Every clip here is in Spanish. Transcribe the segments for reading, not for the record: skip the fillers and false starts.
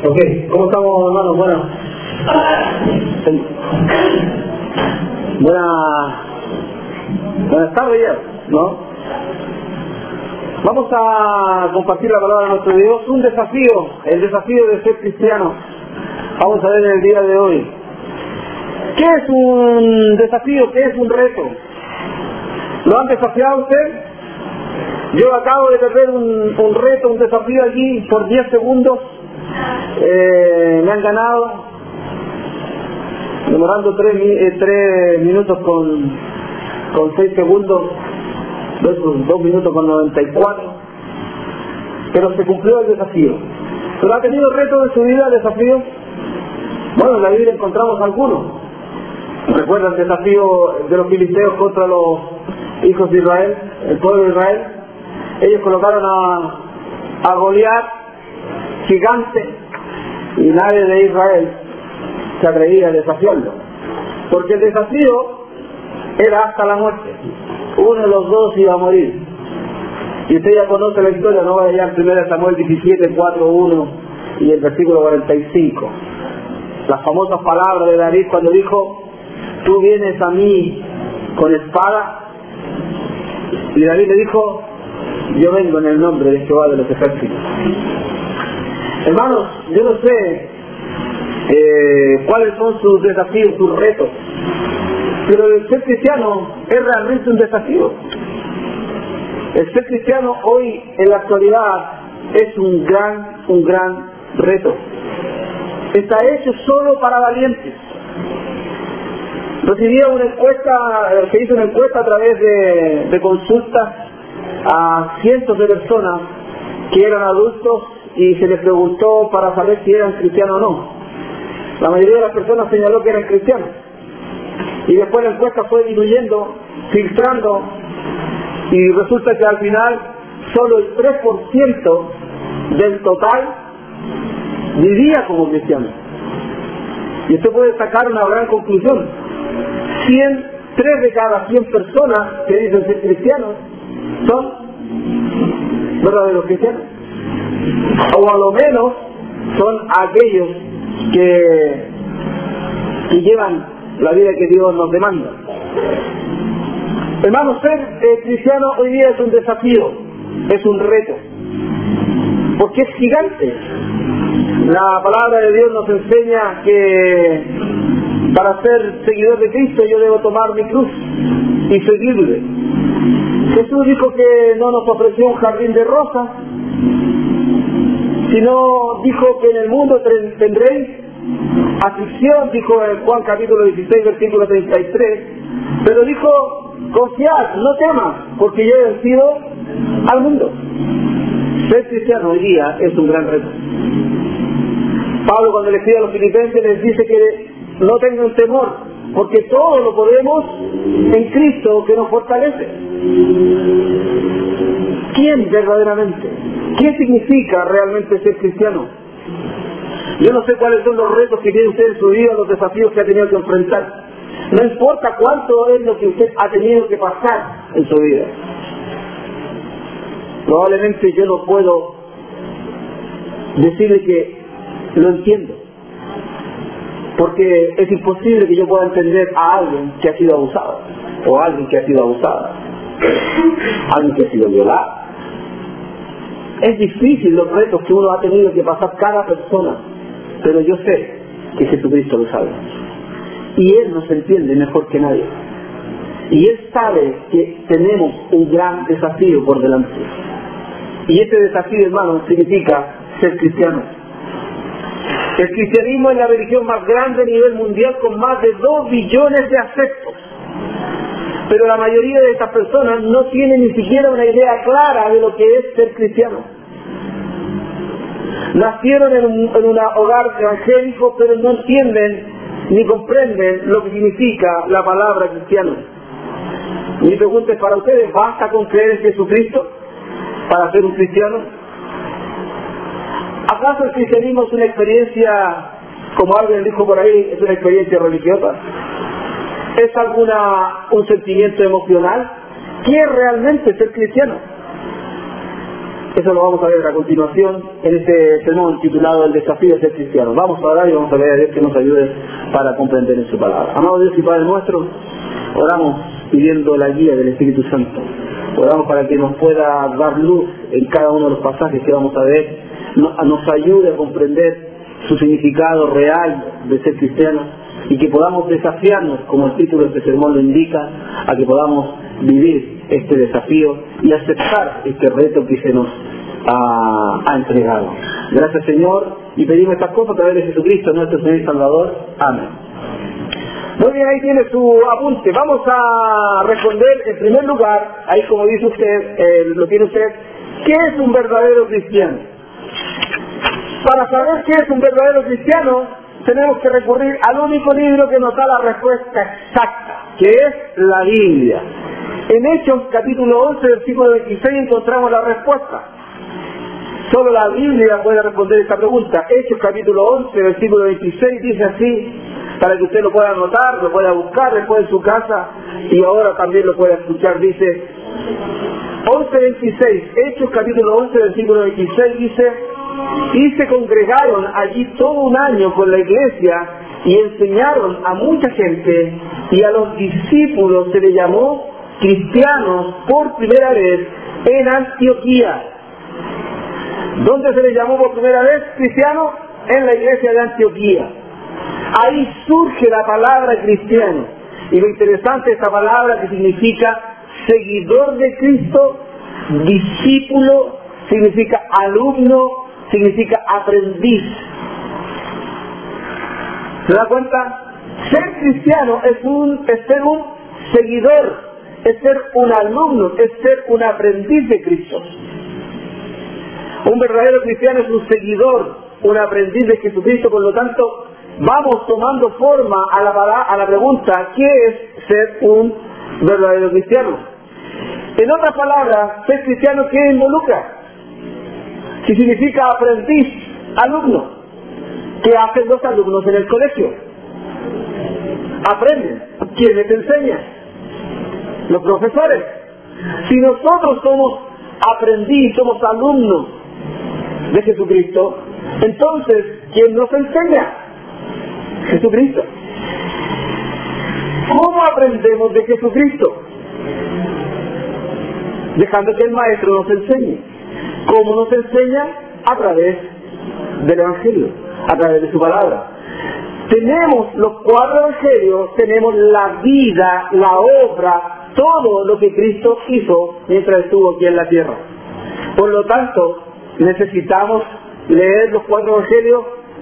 Ok, ¿cómo estamos, hermanos? Buenas tardes ya, ¿no? Vamos a compartir la palabra de nuestro Dios, un desafío, el desafío de ser cristiano. Vamos a ver en el día de hoy. ¿Qué es un desafío? ¿Qué es un reto? ¿Lo han desafiado usted? Yo acabo de perder un reto, un desafío allí por 10 segundos. Me han ganado, demorando 3 minutos con 6 segundos, 2 minutos con 94. Pero se cumplió el desafío. ¿Pero ha tenido retos en su vida, desafíos? Bueno, en la Biblia encontramos algunos. ¿Recuerdan el desafío de los filisteos contra los hijos de Israel, el pueblo de Israel? Ellos colocaron a Goliat, gigante, y nadie de Israel se atrevía a desafiarlo, porque el desafío era hasta la muerte. Uno de los dos iba a morir. Y usted ya conoce la historia, no va a llegar primero a Samuel 17, 4, 1 y el versículo 45. Las famosas palabras de David cuando dijo: tú vienes a mí con espada. Y David le dijo: yo vengo en el nombre de Jehová de los ejércitos. Hermanos, yo no sé cuáles son sus desafíos, sus retos, pero el ser cristiano es realmente un desafío. El ser cristiano hoy, en la actualidad, es un gran reto. Está hecho solo para valientes. Recibí una encuesta, se hizo una encuesta a través de consultas a cientos de personas que eran adultos y se les preguntó para saber si eran cristianos o no. La mayoría de las personas señaló que eran cristianos. Y después la encuesta fue diluyendo, filtrando, y resulta que al final solo el 3% del total vivía como cristiano. Y usted puede sacar una gran conclusión. 3 de cada 100 personas que dicen ser cristianos son verdaderos cristianos, o a lo menos son aquellos que llevan la vida que Dios nos demanda. Hermanos, ser cristiano hoy día es un desafío, es un reto, porque es gigante. La palabra de Dios nos enseña que para ser seguidor de Cristo yo debo tomar mi cruz y seguirle. Jesús dijo que no nos ofreció un jardín de rosas, sino dijo que en el mundo tendréis aflicción, dijo en Juan capítulo 16, versículo 33, pero dijo: confiad, no temas, porque yo he vencido al mundo. Ser cristiano hoy día es un gran reto. Pablo, cuando le escribe a los filipenses, les dice que no tengan temor, porque todo lo podemos en Cristo que nos fortalece. ¿Quién verdaderamente? ¿Qué significa realmente ser cristiano? Yo no sé cuáles son los retos que tiene usted en su vida, los desafíos que ha tenido que enfrentar. No importa cuánto es lo que usted ha tenido que pasar en su vida. Probablemente yo no puedo decirle que lo entiendo, porque es imposible que yo pueda entender a alguien que ha sido abusado, o a alguien que ha sido abusada, alguien que ha sido violado. Es difícil los retos que uno ha tenido que pasar cada persona, pero yo sé que Jesucristo lo sabe. Y Él nos entiende mejor que nadie. Y Él sabe que tenemos un gran desafío por delante. Y este desafío, hermano, significa ser cristiano. El cristianismo es la religión más grande a nivel mundial, con más de 2 billones de adeptos. Pero la mayoría de estas personas no tienen ni siquiera una idea clara de lo que es ser cristiano. Nacieron en un hogar evangélico, pero no entienden ni comprenden lo que significa la palabra cristiano. Mi pregunta es para ustedes: ¿basta con creer en Jesucristo para ser un cristiano? ¿Acaso el cristianismo es una experiencia, como alguien dijo por ahí, es una experiencia religiosa? ¿Es un sentimiento emocional? ¿Qué es realmente ser cristiano? Eso lo vamos a ver a continuación en este sermón titulado El desafío de ser cristiano. Vamos a orar y vamos a ver a Dios que nos ayude para comprender en su palabra. Amado Dios y Padre nuestro, oramos pidiendo la guía del Espíritu Santo. Oramos para que nos pueda dar luz en cada uno de los pasajes que vamos a ver, nos ayude a comprender su significado real de ser cristiano y que podamos desafiarnos, como el título de este sermón lo indica, a que podamos vivir este desafío y aceptar este reto que se nos ha entregado. Gracias, Señor, y pedimos estas cosas a través de Jesucristo, nuestro Señor y Salvador. Amén. Muy bien, ahí tiene su apunte. Vamos a responder en primer lugar, ahí como dice usted, lo tiene usted, ¿qué es un verdadero cristiano? Para saber qué es un verdadero cristiano, tenemos que recurrir al único libro que nos da la respuesta exacta, que es la Biblia. En Hechos capítulo 11, versículo 26 encontramos la respuesta. Solo la Biblia puede responder esta pregunta. Hechos capítulo 11, versículo 26 dice así, para que usted lo pueda anotar, lo pueda buscar después en su casa y ahora también lo pueda escuchar. Dice 11:26, Hechos capítulo 11, versículo 26 dice: y se congregaron allí todo un año con la iglesia y enseñaron a mucha gente, y a los discípulos se les llamó cristianos por primera vez en Antioquía. ¿Dónde se les llamó por primera vez cristianos? En la iglesia de Antioquía. Ahí surge la palabra cristiano. Y lo interesante de esta palabra, que significa seguidor de Cristo, discípulo, significa alumno, significa aprendiz. ¿Se da cuenta? Ser cristiano es ser un seguidor, es ser un alumno, es ser un aprendiz de Cristo. Un verdadero cristiano es un seguidor, un aprendiz de Jesucristo. Por lo tanto, vamos tomando forma a la pregunta, ¿qué es ser un verdadero cristiano? En otras palabras, ser cristiano, ¿qué involucra? ¿Qué significa aprendiz, alumno? ¿Qué hacen los alumnos en el colegio? Aprenden. ¿Quién les enseña? Los profesores. Si nosotros somos aprendiz, somos alumnos de Jesucristo, entonces, ¿quién nos enseña? Jesucristo. ¿Cómo aprendemos de Jesucristo? Dejando que el Maestro nos enseñe. ¿Cómo nos enseña? A través del Evangelio, a través de su palabra. Tenemos los 4 Evangelios, tenemos la vida, la obra, todo lo que Cristo hizo mientras estuvo aquí en la tierra. Por lo tanto, ¿necesitamos leer los 4 Evangelios?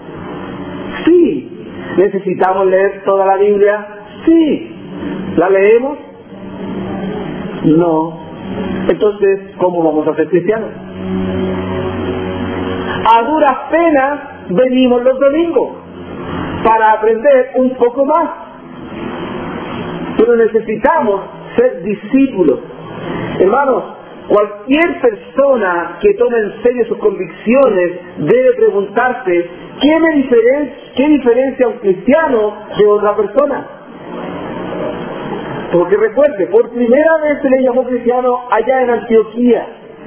Sí. ¿Necesitamos leer toda la Biblia? Sí. ¿La leemos? No. Entonces, ¿cómo vamos a ser cristianos? A duras penas venimos los domingos para aprender un poco más. Pero necesitamos ser discípulos. Hermanos, cualquier persona que tome en serio sus convicciones debe preguntarse, ¿qué diferencia un cristiano de otra persona? Porque recuerde, por primera vez se le llamó cristiano allá en Antioquía.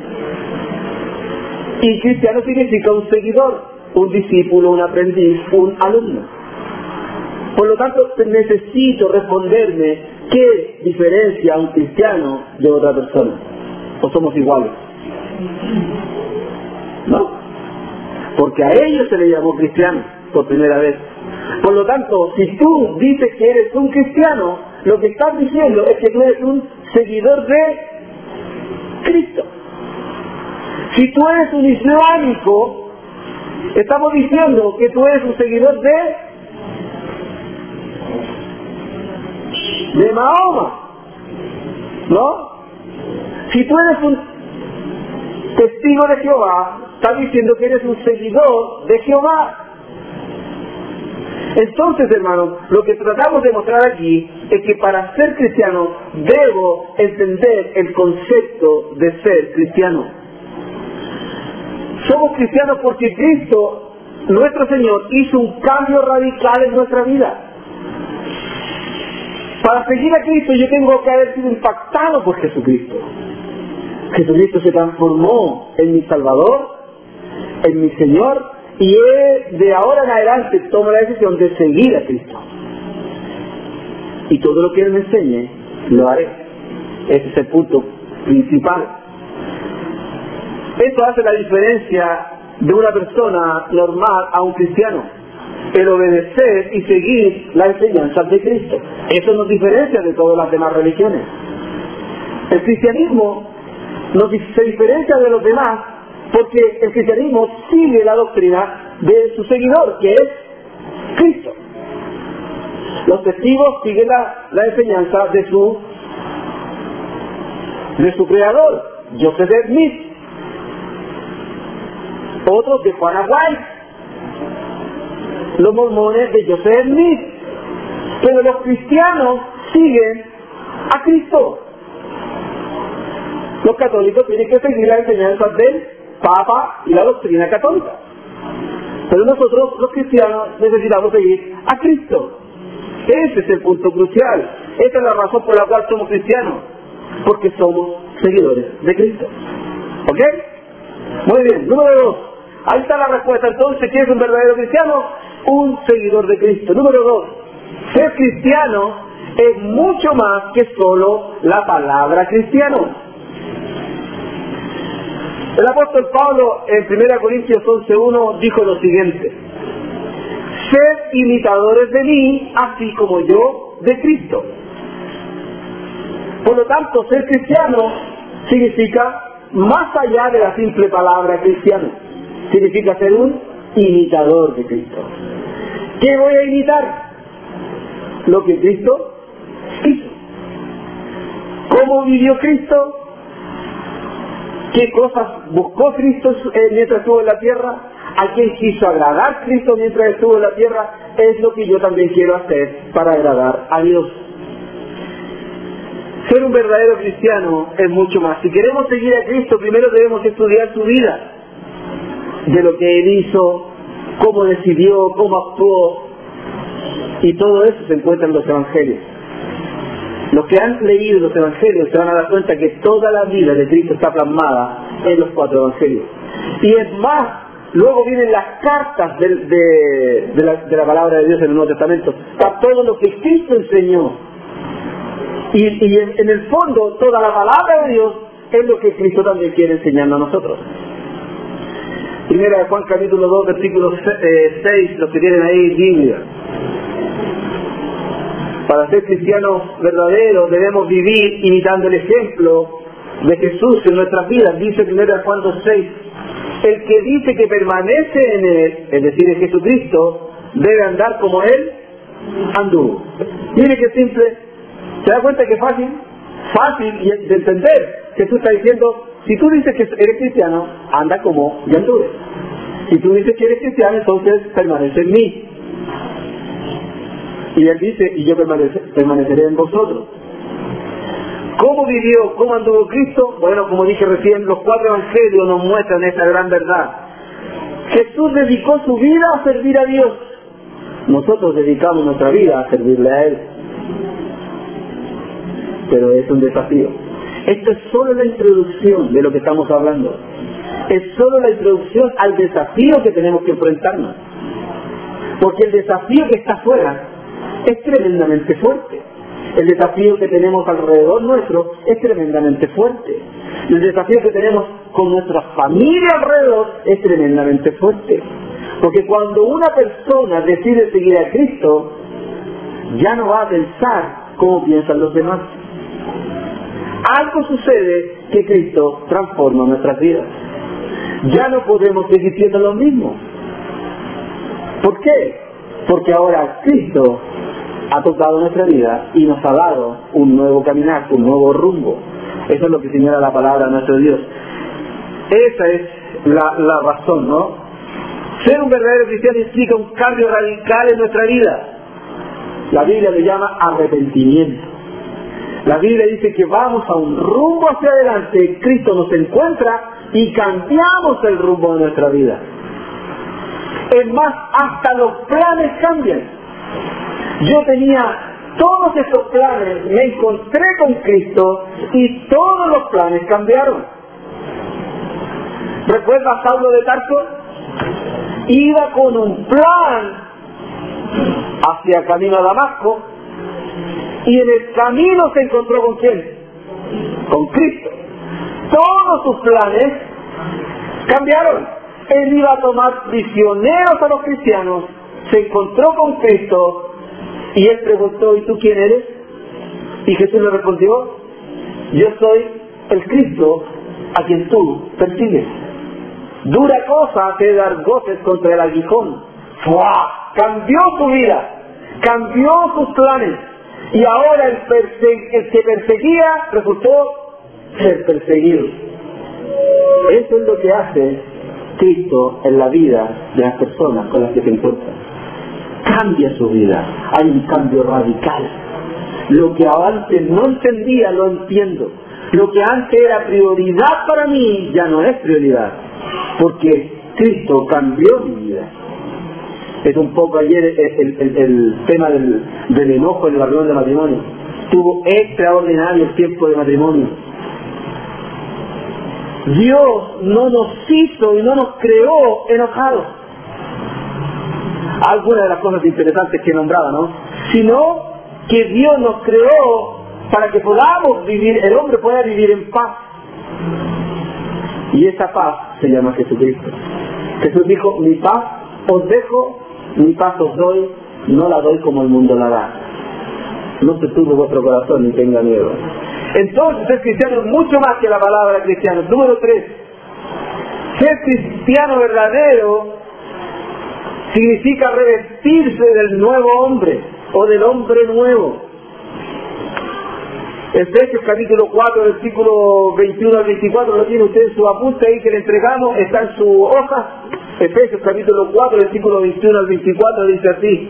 Y cristiano significa un seguidor, un discípulo, un aprendiz, un alumno. Por lo tanto, necesito responderme qué diferencia un cristiano de otra persona. ¿O somos iguales? No. Porque a ellos se le llamó cristiano por primera vez. Por lo tanto, si tú dices que eres un cristiano, lo que estás diciendo es que tú eres un seguidor de Cristo. Si tú eres un islámico, estamos diciendo que tú eres un seguidor de Mahoma, ¿no? Si tú eres un testigo de Jehová, estás diciendo que eres un seguidor de Jehová. Entonces, hermanos, lo que tratamos de mostrar aquí es que para ser cristiano debo entender el concepto de ser cristiano. Somos cristianos porque Cristo, nuestro Señor, hizo un cambio radical en nuestra vida. Para seguir a Cristo yo tengo que haber sido impactado por Jesucristo. Jesucristo se transformó en mi Salvador, en mi Señor, y de ahora en adelante tomo la decisión de seguir a Cristo. Y todo lo que Él me enseñe, lo haré. Ese es el punto principal. Esto hace la diferencia de una persona normal a un cristiano. El obedecer y seguir la enseñanza de Cristo. Eso nos diferencia de todas las demás religiones. El cristianismo se diferencia de los demás porque el cristianismo sigue la doctrina de su seguidor, que es Cristo. Los testigos siguen la enseñanza de su creador, Joseph Smith. Otros de Juana White. Los mormones de Joseph Smith. Pero los cristianos siguen a Cristo. Los católicos tienen que seguir las enseñanzas del Papa y la doctrina católica. Pero nosotros, los cristianos, necesitamos seguir a Cristo. Ese es el punto crucial. Esa es la razón por la cual somos cristianos. Porque somos seguidores de Cristo. ¿Ok? Muy bien. Número 2. Ahí está la respuesta. Entonces, ¿quién es un verdadero cristiano? Un seguidor de Cristo. Número 2. Ser cristiano es mucho más que solo la palabra cristiano. El apóstol Pablo en 1 Corintios 11:1 dijo lo siguiente: sed imitadores de mí, así como yo de Cristo. Por lo tanto, ser cristiano significa más allá de la simple palabra cristiano. Significa ser un imitador de Cristo. ¿Qué voy a imitar? Lo que Cristo hizo. ¿Cómo vivió Cristo? ¿Qué cosas buscó Cristo mientras estuvo en la tierra? ¿A quién quiso agradar Cristo mientras estuvo en la tierra? Es lo que yo también quiero hacer para agradar a Dios. Ser un verdadero cristiano es mucho más. Si queremos seguir a Cristo, primero debemos estudiar su vida. De lo que Él hizo, cómo decidió, cómo actuó. Y todo eso se encuentra en los evangelios. Los que han leído los evangelios se van a dar cuenta que toda la vida de Cristo está plasmada en los 4 evangelios. Y es más, luego vienen las cartas de la palabra de Dios en el Nuevo Testamento. Está todo lo que Cristo enseñó. Y en el fondo, toda la palabra de Dios es lo que Cristo también quiere enseñarnos a nosotros. Primera de Juan capítulo 2, versículo 6, los que tienen ahí, Biblia. Para ser cristianos verdaderos debemos vivir imitando el ejemplo de Jesús en nuestras vidas. Dice 1 Juan 2:6, el que dice que permanece en Él, es decir, en Jesucristo, debe andar como Él anduvo. Mire qué simple. ¿Se da cuenta que es fácil? Fácil de entender. Jesús está diciendo, si tú dices que eres cristiano, anda como yo anduve. Si tú dices que eres cristiano, entonces permanece en mí. Y Él dice, y yo permaneceré en vosotros. ¿Cómo vivió, cómo anduvo Cristo? Bueno, como dije recién, los 4 evangelios nos muestran esta gran verdad. Jesús dedicó su vida a servir a Dios. Nosotros dedicamos nuestra vida a servirle a Él. Pero es un desafío. Esto es solo la introducción de lo que estamos hablando. Es solo la introducción al desafío que tenemos que enfrentarnos. Porque el desafío que está afuera es tremendamente fuerte. El desafío que tenemos alrededor nuestro es tremendamente fuerte. El desafío que tenemos con nuestra familia alrededor es tremendamente fuerte. Porque cuando una persona decide seguir a Cristo, ya no va a pensar cómo piensan los demás. Algo sucede que Cristo transforma nuestras vidas. Ya no podemos seguir siendo lo mismo. ¿Por qué? Porque ahora Cristo ha tocado nuestra vida y nos ha dado un nuevo caminar, un nuevo rumbo. Eso es lo que señala la palabra de nuestro Dios. Esa es la razón, ¿no? Ser un verdadero cristiano implica un cambio radical en nuestra vida. La Biblia le llama arrepentimiento. La Biblia dice que vamos a un rumbo hacia adelante, Cristo nos encuentra y cambiamos el rumbo de nuestra vida. Es más, hasta los planes cambian. Yo tenía todos estos planes, me encontré con Cristo y todos los planes cambiaron. ¿Recuerdas Saulo de Tarso? Iba con un plan hacia camino a Damasco, y en el camino se encontró ¿con quién? Con Cristo. Todos sus planes cambiaron. Él iba a tomar prisioneros a los cristianos, se encontró con Cristo, y él preguntó, ¿y tú quién eres? Y Jesús le respondió, yo soy el Cristo a quien tú persigues. Dura cosa que dar goces contra el aguijón. ¡Fua! Cambió su vida, cambió sus planes, y ahora el que perseguía resultó ser perseguido. Eso es lo que hace Cristo en la vida de las personas con las que se encuentran. Cambia su vida, hay un cambio radical. Lo que antes no entendía, lo entiendo. Lo que antes era prioridad para mí, ya no es prioridad, porque Cristo cambió mi vida. Es un poco ayer el tema del enojo en la reunión de matrimonio. Estuvo extraordinario el tiempo de matrimonio. Dios no nos hizo y no nos creó enojados. Algunas de las cosas interesantes que nombraba, ¿no? Sino que Dios nos creó para que podamos vivir, el hombre pueda vivir en paz. Y esa paz se llama Jesucristo. Jesús dijo, mi paz os dejo, mi paz os doy, no la doy como el mundo la da. No se turbe vuestro corazón ni tenga miedo. Entonces ser cristiano es mucho más que la palabra cristiano. Número 3, ser cristiano verdadero significa revestirse del nuevo hombre o del hombre nuevo. Efesios capítulo 4, versículo 21 al 24, lo tiene usted en su apunte ahí que le entregamos, está en su hoja. Efesios capítulo 4, versículo 21 al 24, dice así: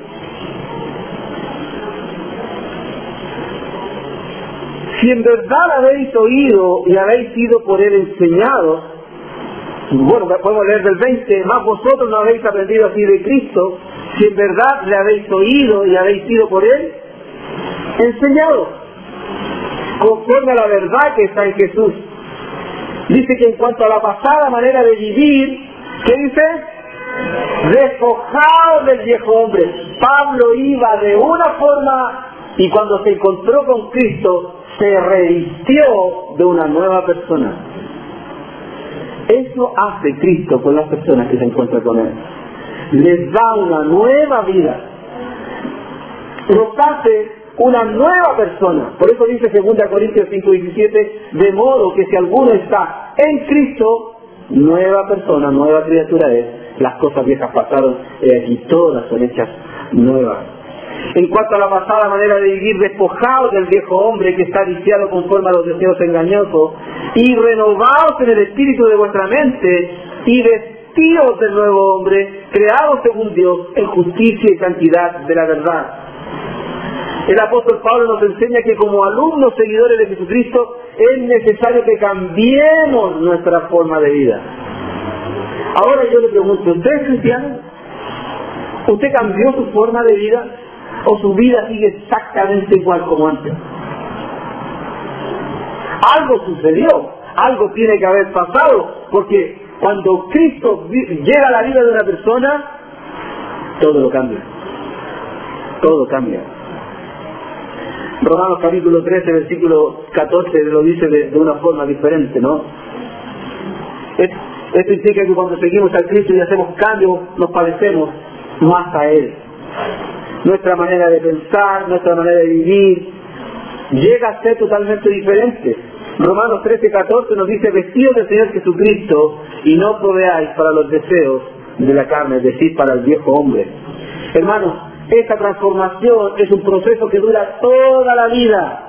si en verdad habéis oído y habéis sido por él enseñados, bueno, podemos leer del 20, más vosotros no habéis aprendido así de Cristo, si en verdad le habéis oído y habéis sido por él enseñados, conforme a la verdad que está en Jesús. Dice que en cuanto a la pasada manera de vivir, ¿qué dice? Despojado del viejo hombre. Pablo iba de una forma y cuando se encontró con Cristo se revistió de una nueva persona. Eso hace Cristo con las personas que se encuentran con Él. Les da una nueva vida. Los hace una nueva persona. Por eso dice 2 Corintios 5:17, de modo que si alguno está en Cristo, nueva persona, nueva criatura es. Las cosas viejas pasaron y aquí todas son hechas nuevas. En cuanto a la pasada manera de vivir, despojados del viejo hombre que está viciado conforme a los deseos engañosos, y renovados en el espíritu de vuestra mente, y vestidos del nuevo hombre, creados según Dios, en justicia y santidad de la verdad. El apóstol Pablo nos enseña que como alumnos seguidores de Jesucristo es necesario que cambiemos nuestra forma de vida. Ahora yo le pregunto, ¿usted es cristiano? ¿Usted cambió su forma de vida? ¿O su vida sigue exactamente igual como antes? Algo sucedió, algo tiene que haber pasado, porque cuando Cristo llega a la vida de una persona, todo lo cambia. Todo cambia. Romanos capítulo 13, versículo 14 lo dice de una forma diferente, ¿no? Esto implica que cuando seguimos a Cristo y hacemos cambios, nos parecemos más a Él. Nuestra manera de pensar, nuestra manera de vivir, llega a ser totalmente diferente. Romanos 13, 14 nos dice, vestidos del Señor Jesucristo y no proveáis para los deseos de la carne, es decir, para el viejo hombre. Hermanos, esta transformación es un proceso que dura toda la vida.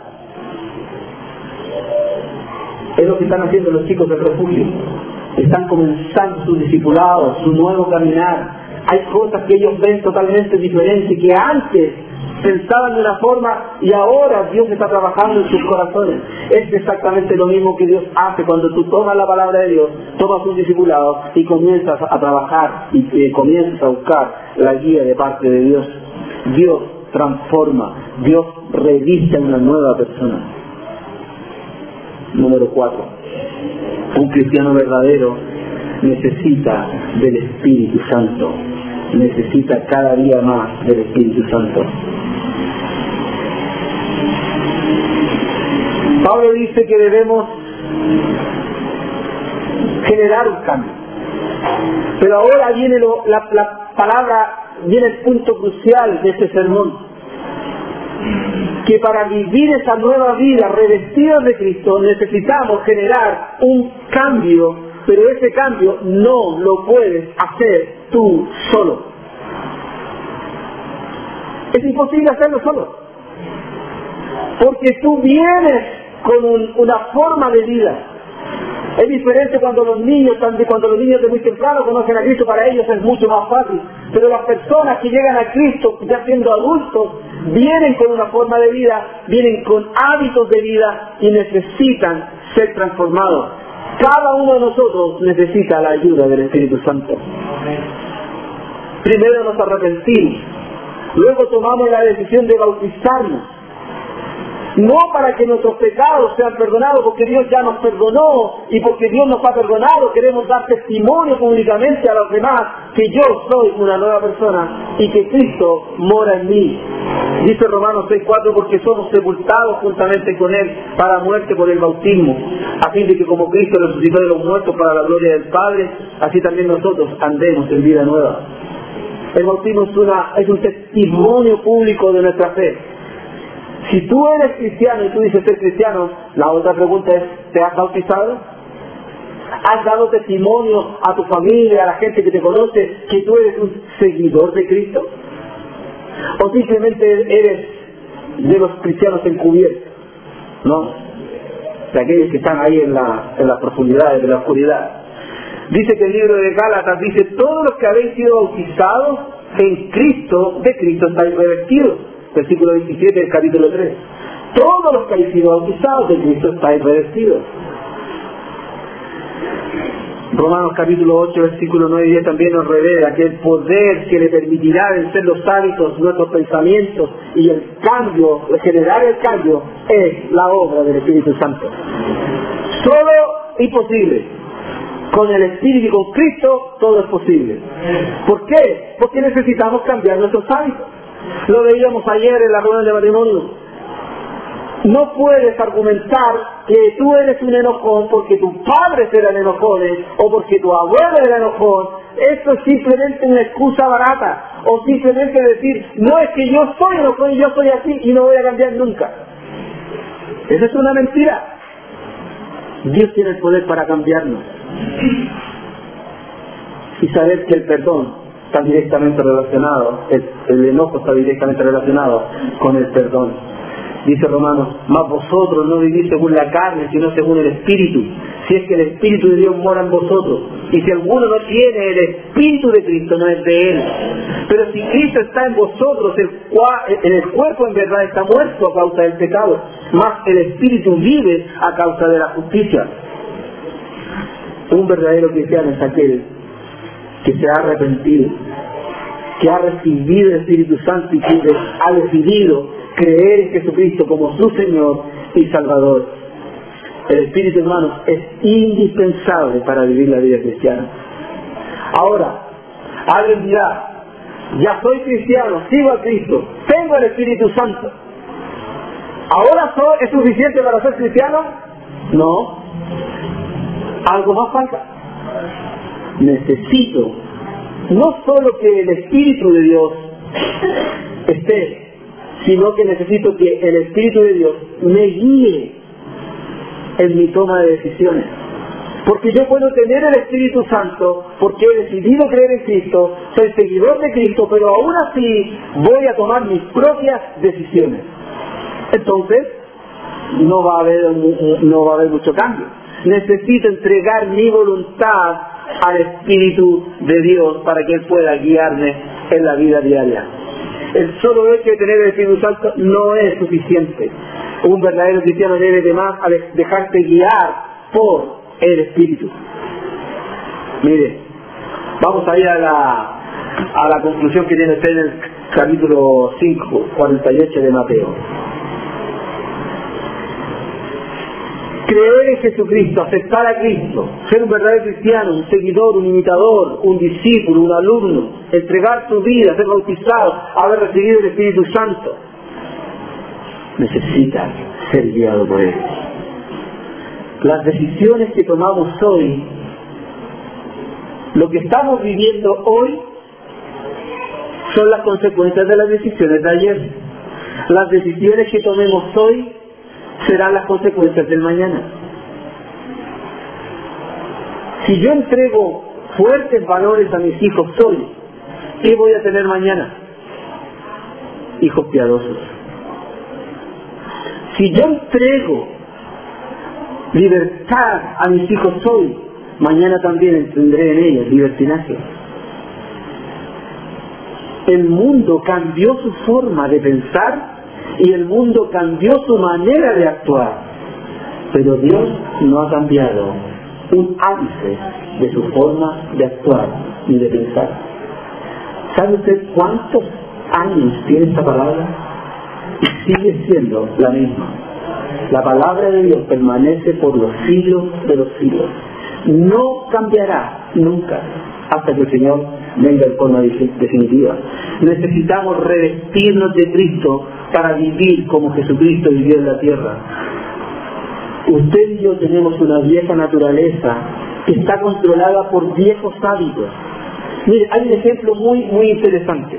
Es lo que están haciendo los chicos del refugio. Están comenzando su discipulado, su nuevo caminar. Hay cosas que ellos ven totalmente diferentes, que antes pensaban de una forma y ahora Dios está trabajando en sus corazones. Es exactamente lo mismo que Dios hace cuando tú tomas la palabra de Dios, tomas un discipulado y comienzas a trabajar y comienzas a buscar la guía de parte de Dios. Dios transforma, Dios reviste a una nueva persona. Número 4. Un cristiano verdadero necesita del Espíritu Santo. Necesita cada día más del Espíritu Santo. Pablo dice que debemos generar un cambio. Pero ahora viene la palabra, viene el punto crucial de este sermón. Que para vivir esa nueva vida revestidos de Cristo necesitamos generar un cambio, pero ese cambio no lo puedes hacer tú solo. Es imposible hacerlo solo. Porque tú vienes con una forma de vida. Es diferente cuando los niños de muy temprano conocen a Cristo, para ellos es mucho más fácil. Pero las personas que llegan a Cristo ya siendo adultos, vienen con una forma de vida, vienen con hábitos de vida y necesitan ser transformados. Cada uno de nosotros necesita la ayuda del Espíritu Santo. Primero nos arrepentimos, luego tomamos la decisión de bautizarnos. No para que nuestros pecados sean perdonados, porque Dios ya nos perdonó y porque Dios nos ha perdonado, queremos dar testimonio públicamente a los demás que yo soy una nueva persona y que Cristo mora en mí. Dice Romanos 6:4, porque somos sepultados juntamente con Él para muerte por el bautismo, a fin de que como Cristo resucitó de los muertos para la gloria del Padre, así también nosotros andemos en vida nueva. El bautismo es un testimonio público de nuestra fe. Si tú eres cristiano y tú dices ser cristiano, la otra pregunta es, ¿te has bautizado? ¿Has dado testimonio a tu familia, a la gente que te conoce, que tú eres un seguidor de Cristo? ¿O simplemente eres de los cristianos encubiertos? ¿No? De aquellos que están ahí en las profundidades de la oscuridad. Dice que el libro de Gálatas dice, todos los que habéis sido bautizados en Cristo, de Cristo estáis revestidos. Versículo 27 del capítulo 3. Todos los que habéis sido bautizados de Cristo estáis revestidos. Romanos capítulo 8, versículo 9 y 10 también nos revela que el poder que le permitirá vencer los hábitos, nuestros pensamientos y el cambio, generar el cambio, es la obra del Espíritu Santo. Solo y posible. Con el Espíritu y con Cristo todo es posible. ¿Por qué? Porque necesitamos cambiar nuestros hábitos. Lo veíamos ayer en la reunión de matrimonio. No puedes argumentar que tú eres un enojón porque tus padres eran enojones o porque tu abuelo era enojón. Esto es simplemente una excusa barata. O simplemente decir, no, es que yo soy enojón y yo soy así y no voy a cambiar nunca. Esa es una mentira. Dios tiene el poder para cambiarnos. Y saber que el perdón está directamente relacionado, el enojo está directamente relacionado con el perdón. Dice Romanos, mas vosotros no vivís según la carne, sino según el Espíritu, si es que el Espíritu de Dios mora en vosotros. Y si alguno no tiene el Espíritu de Cristo, no es de Él. Pero si Cristo está en vosotros, en el cuerpo en verdad está muerto a causa del pecado, mas el Espíritu vive a causa de la justicia. Un verdadero cristiano es aquel que se ha arrepentido, que ha recibido el Espíritu Santo y que ha decidido creer en Jesucristo como su Señor y Salvador. El Espíritu, hermanos, es indispensable para vivir la vida cristiana. Ahora, alguien dirá, ya soy cristiano, sigo a Cristo, tengo el Espíritu Santo. ¿Ahora es suficiente para ser cristiano? No. Algo más falta. Necesito no solo que el Espíritu de Dios esté, sino que necesito que el Espíritu de Dios me guíe en mi toma de decisiones. Porque yo puedo tener el Espíritu Santo, porque he decidido creer en Cristo, soy seguidor de Cristo, pero aún así voy a tomar mis propias decisiones. Entonces, no va a haber mucho cambio. Necesito entregar mi voluntad al Espíritu de Dios para que Él pueda guiarme en la vida diaria. El solo hecho de tener el Espíritu Santo no es suficiente. Un verdadero cristiano debe además dejarse guiar por el Espíritu. Mire, vamos a ir a la conclusión que tiene usted en el capítulo 5, 48 de Mateo. creer en Jesucristo, aceptar a Cristo, ser un verdadero cristiano, un seguidor, un imitador, un discípulo, un alumno, entregar tu vida, ser bautizado, haber recibido el Espíritu Santo, necesita ser guiado por Él. Las decisiones que tomamos hoy, lo que estamos viviendo hoy, son las consecuencias de las decisiones de ayer. Las decisiones que tomemos hoy serán las consecuencias del mañana. Si yo entrego fuertes valores a mis hijos hoy, ¿qué voy a tener mañana? Hijos piadosos. Si yo entrego libertad a mis hijos hoy, mañana también tendré en ellos libertinaje. El mundo cambió su forma de pensar y el mundo cambió su manera de actuar, pero Dios no ha cambiado un ápice de su forma de actuar ni de pensar. ¿Sabe usted cuántos años tiene esta palabra? Y sigue siendo la misma. La palabra de Dios permanece por los siglos de los siglos. No cambiará nunca hasta que el Señor venga en forma definitiva. Necesitamos revestirnos de Cristo para vivir como Jesucristo vivió en la tierra. Usted y yo tenemos una vieja naturaleza que está controlada por viejos hábitos. Mire, hay un ejemplo muy interesante.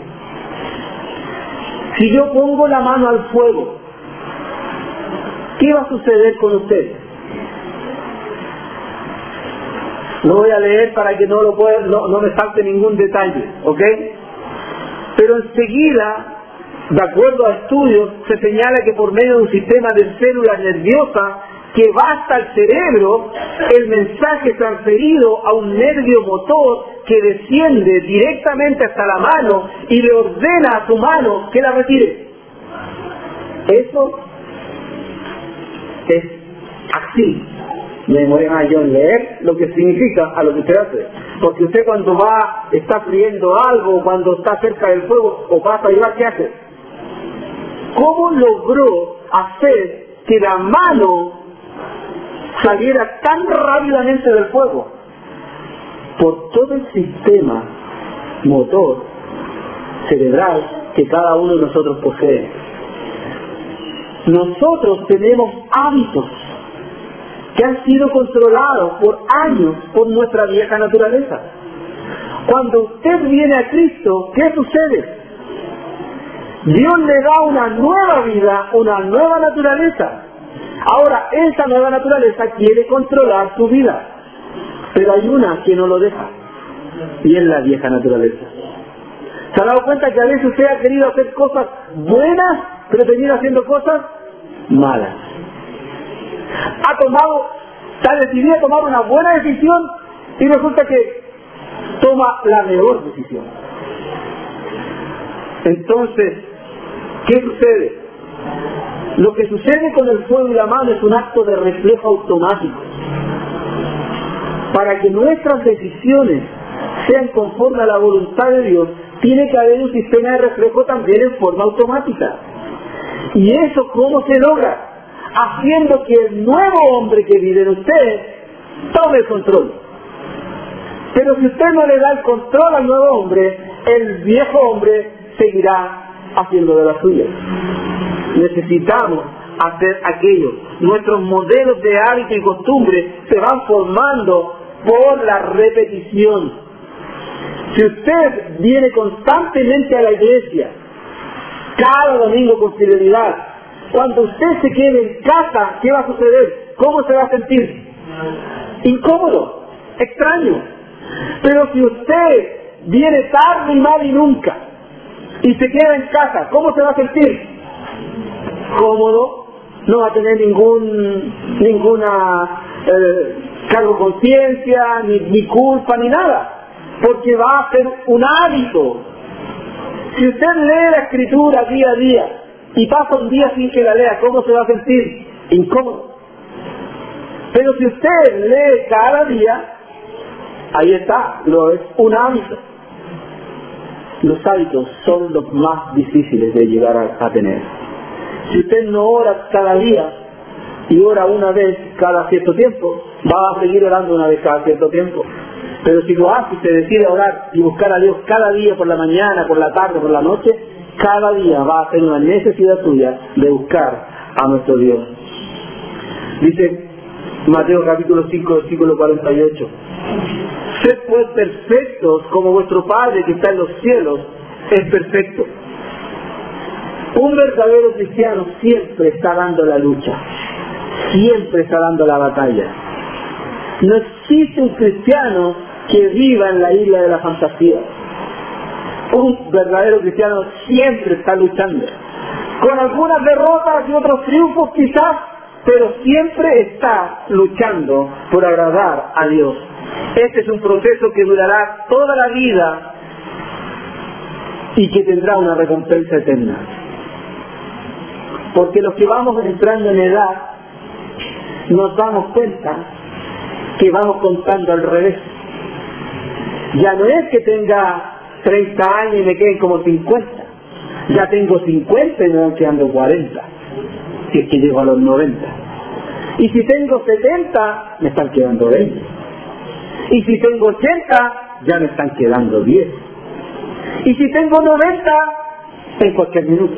Si yo pongo la mano al fuego, ¿qué va a suceder con usted? Lo voy a leer para que no me falte ningún detalle, ¿ok? Pero enseguida, de acuerdo a estudios, se señala que por medio de un sistema de células nerviosas que va hasta el cerebro, el mensaje es transferido a un nervio motor que desciende directamente hasta la mano y le ordena a su mano que la retire. Eso es así. Me demoré más yo en leer lo que significa a lo que usted hace. Porque usted cuando está friendo algo, cuando está cerca del fuego, o pasa y va, ¿qué hace? ¿Cómo logró hacer que la mano saliera tan rápidamente del fuego? Por todo el sistema motor cerebral que cada uno de nosotros posee. Nosotros tenemos hábitos que han sido controlados por años por nuestra vieja naturaleza. Cuando usted viene a Cristo, ¿qué sucede? Dios le da una nueva vida, una nueva naturaleza. Ahora, esa nueva naturaleza quiere controlar su vida, pero hay una que no lo deja, y es la vieja naturaleza. ¿Se ha dado cuenta que a veces usted ha querido hacer cosas buenas, pero termina haciendo cosas malas? Está decidido a tomar una buena decisión y resulta que toma la peor decisión. Entonces, ¿qué sucede? Lo que sucede con el fuego y la mano es un acto de reflejo automático. Para que nuestras decisiones sean conforme a la voluntad de Dios, tiene que haber un sistema de reflejo también en forma automática. ¿Y eso cómo se logra? Haciendo que el nuevo hombre que vive en usted tome el control. Pero si usted no le da el control al nuevo hombre, el viejo hombre seguirá haciendo de la suya. Necesitamos hacer aquello. Nuestros modelos de hábito y costumbre se van formando por la repetición. Si usted viene constantemente a la iglesia, cada domingo con fidelidad, cuando usted se quede en casa, ¿qué va a suceder? ¿Cómo se va a sentir? Incómodo, extraño. Pero si usted viene tarde y mal y nunca, y se queda en casa, ¿cómo se va a sentir? Cómodo, no va a tener ninguna cargo de conciencia, ni culpa, ni nada, porque va a ser un hábito. Si usted lee la Escritura día a día y pasa un día sin que la lea, ¿cómo se va a sentir? Incómodo. Pero si usted lee cada día, ahí está, es un hábito. Los hábitos son los más difíciles de llegar a tener. Si usted no ora cada día, y ora una vez cada cierto tiempo, va a seguir orando una vez cada cierto tiempo. Pero si lo hace y se decide orar y buscar a Dios cada día, por la mañana, por la tarde, por la noche, cada día va a ser una necesidad tuya de buscar a nuestro Dios. Dice Mateo capítulo 5, versículo 48. Sed pues perfectos como vuestro Padre que está en los cielos es perfecto. Un verdadero cristiano siempre está dando la lucha, siempre está dando la batalla. No existe un cristiano que viva en la isla de la fantasía. Un verdadero cristiano siempre está luchando, con algunas derrotas y otros triunfos quizás, pero siempre está luchando por agradar a Dios. Este es un proceso que durará toda la vida y que tendrá una recompensa eterna. Porque los que vamos entrando en edad nos damos cuenta que vamos contando al revés. Ya no es que tenga 30 años y me queden como 50. Ya tengo 50 y me van quedando 40. Si es que llego a los 90. Y si tengo 70, me están quedando 20. Y si tengo 80, ya me están quedando 10. Y si tengo 90, en cualquier minuto.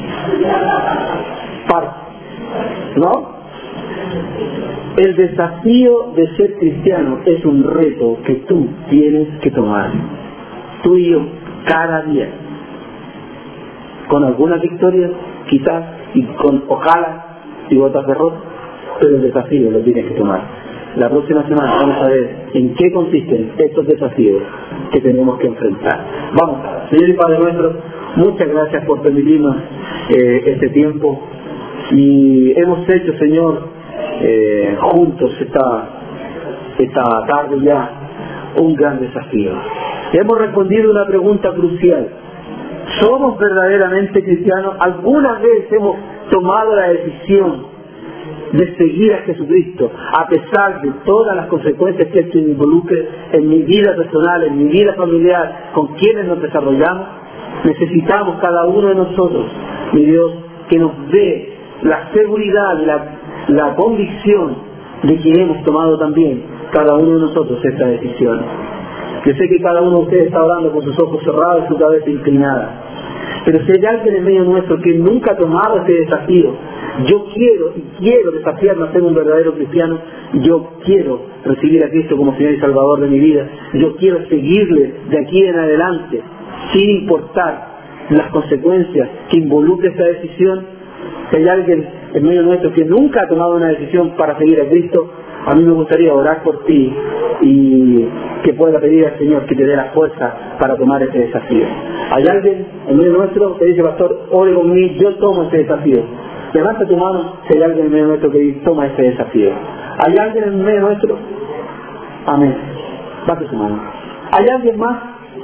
Parto. ¿No? El desafío de ser cristiano es un reto que tú tienes que tomar. Tú y yo, cada día. Con algunas victorias, quizás, y con ojalá, y otras derrotas, pero el desafío lo tienes que tomar. La próxima semana vamos a ver en qué consisten estos desafíos que tenemos que enfrentar. Vamos a ver. Señor y Padre nuestro, muchas gracias por permitirnos este tiempo. Y hemos hecho, Señor, juntos esta tarde ya un gran desafío. Hemos respondido una pregunta crucial. ¿Somos verdaderamente cristianos? ¿Alguna vez hemos tomado la decisión de seguir a Jesucristo a pesar de todas las consecuencias que esto involucre en mi vida personal, en mi vida familiar, con quienes nos desarrollamos? Necesitamos cada uno de nosotros, mi Dios, que nos dé la seguridad y la convicción de que hemos tomado también cada uno de nosotros esta decisión. Yo sé que cada uno de ustedes está orando con sus ojos cerrados y su cabeza inclinada. Pero si hay alguien en medio nuestro que nunca ha tomado este desafío, yo quiero desafiarme a ser un verdadero cristiano, yo quiero recibir a Cristo como Señor y Salvador de mi vida, yo quiero seguirle de aquí en adelante, sin importar las consecuencias que involucre esta decisión. Si hay alguien en medio nuestro que nunca ha tomado una decisión para seguir a Cristo, a mí me gustaría orar por ti y que pueda pedir al Señor que te dé la fuerza para tomar este desafío. ¿Hay alguien en medio nuestro que dice, pastor, ore conmigo, yo tomo este desafío? Levanta tu mano si hay alguien en medio nuestro que dice, toma este desafío. ¿Hay alguien en medio nuestro? Amén. Baje su mano. ¿Hay alguien más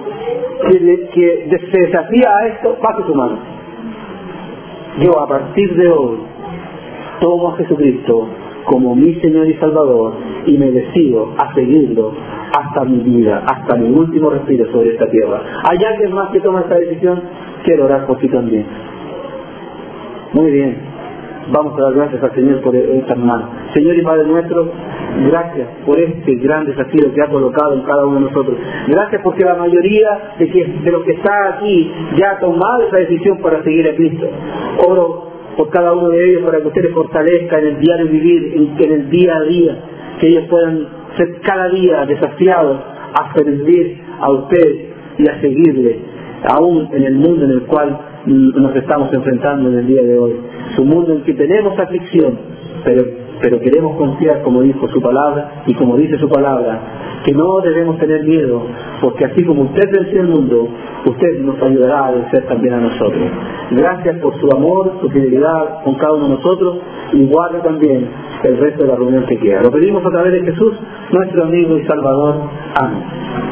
que se desafía a esto? Baje su mano. Yo a partir de hoy tomo a Jesucristo como mi Señor y Salvador y me decido a seguirlo hasta mi vida, hasta mi último respiro sobre esta tierra. ¿Hay alguien más que toma esta decisión? Quiero orar por ti también. Muy bien. Vamos a dar gracias al Señor por esta hermana. Señor y Padre nuestro, gracias por este gran desafío que ha colocado en cada uno de nosotros. Gracias porque la mayoría de los que está aquí ya ha tomado esa decisión para seguir a Cristo. Oro por cada uno de ellos para que usted les fortalezca en el diario vivir, en el día a día, que ellos puedan ser cada día desafiados a servir a usted y a seguirle, aún en el mundo en el cual nos estamos enfrentando en el día de hoy. Es un mundo en que tenemos aflicción, pero queremos confiar, como dijo su palabra y como dice su palabra, que no debemos tener miedo, porque así como usted venció el mundo, usted nos ayudará a vencer también a nosotros. Gracias por su amor, su fidelidad con cada uno de nosotros, y guarde también el resto de la reunión que queda. Lo pedimos a través de Jesús, nuestro amigo y Salvador. Amén.